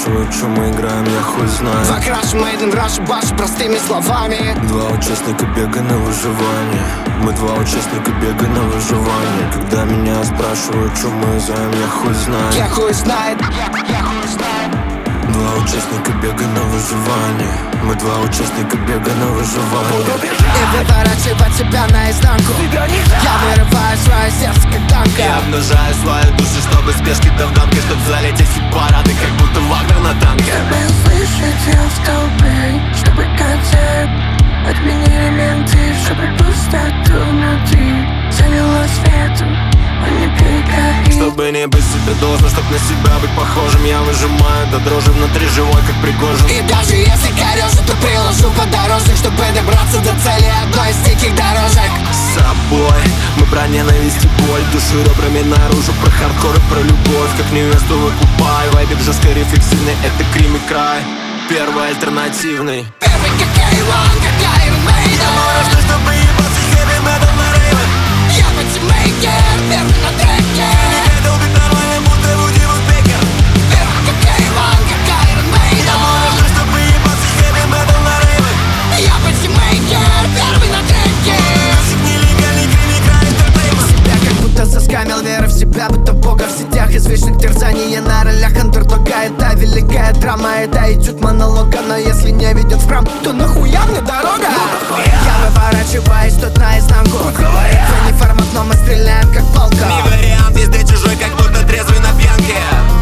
спрашивают, что мы играем, я хуй знаю. Два краша, made in Russia, баша простыми словами. Два участника бега на выживание. Мы два участника бега на выживание. Когда меня спрашивают, что мы играем, я хуй знаю. Я хуй знает, я хуй знает. Два участника бега на выживание. Мы два участника бега на выживание. И выворачивать себя наизнанку. Я вырываю свое сердце как танка. Я обнажаю свою душу, чтобы спешки да в гонке, чтоб залететь в парады, как будто Вагнер на танке. Чтобы услышать ее в толпе, чтобы концерт отменили менты, чтобы пустоту внутри залило светом, а не перегорит. Чтобы не быть себе должен, чтоб на себя быть похожим, я выжимаю до дрожи внутри, живой как Пригожин. И даже если корёжу, то приложу подорожник, чтобы добраться до цели одной из диких дорожек. С собой мы про ненависть и боль, душу ребрами наружу, про хардкор и про любовь, как невесту выкупай. Вайбик жестко рефлексивный, это Крим и Край, первый альтернативный. Первый как Иван, как Iron Maiden. Можно, чтобы ебаться хэви метал на рейве. Я патимейкер, первый на треке. Это убить нормально, будто Вуди Вудпекер. Первый как Иван, как Iron Maiden. Можно, чтобы ебаться хэви метал на рейве. Я патимейкер, первый на треке. Нелегальный Крим и Край Entertainment. Себя как будто заскамил, вера в себя, будто бога в сетях. Из вечных терзаний я на ролях андердога. Это великая драма, это этюд монолога. Но если не ведет в храм, то нахуя мне дорога? Я выворачиваюсь тут наизнанку. Вы не формат, но мы стреляем как палка. Не вариант, везде чужой, как будто трезвый на пьянке.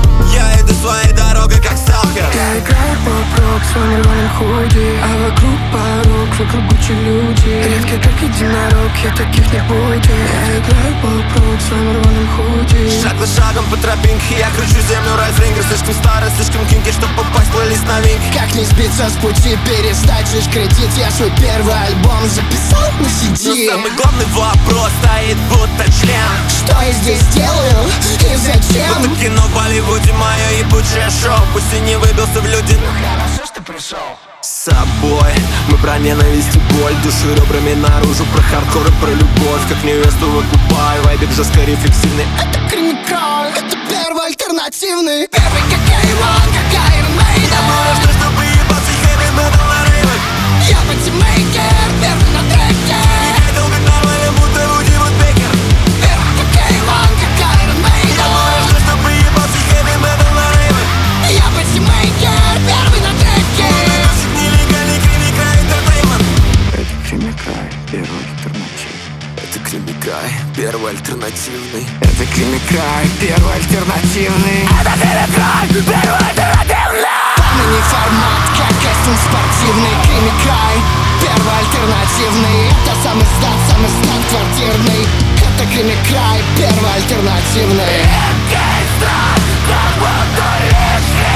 Я иду своей дорогой, как сталкер. Я играю поп-рок в своем рваном худи, а вокруг порог, вокруг куча люди. Редкий как единорог, я таких не буду. Я играю поп-рок в своем рваном худи. Шаг за шагом по тропинке, я кручу землю, райфрингер. Слишком старый, слишком кинки, чтоб попасть в плейлист новинки. Как не сбиться с пути, перестать жить кредит. Я свой первый альбом записал на Но CD. самый главный вопрос стоит будто член. Что я здесь делаю и зачем? Будто кино в Болливуде, мое ебучее шоу. Пусть и не выбился в люди, но Хорошо, что пришел. с собой мы про ненависть и боль, душу ребрами наружу, про хардкор и про любовь, как невесту выкупай. Вайбик жестко рефлексивный. Это Крим и Край, это первый альтернативный. Первый как Иван, как Iron Maiden. Можно, чтобы ебаться хэви метал на рейве. Я патимейкер, первый на треке. Это убить нормально, будто Вуди Вудпекер. Первый как Иван, как Iron Maiden. Можно, чтобы ебаться хэви метал на рейве. Я патимейкер, первый на треке. Нелегальный Крим и Край Entertainment. Это Крим и Край, первый альтернатив. Это Крим и Край, первый альтернативный. Это Крим и Край, первый альтернативный. Это Крим и Край, первый альтернативный. Полный формат, как кастинг спортивный. Крим и Край, первый альтернативный. Это самый стат квартирный. Это Крим и Край, первый альтернативный. Как будто лишь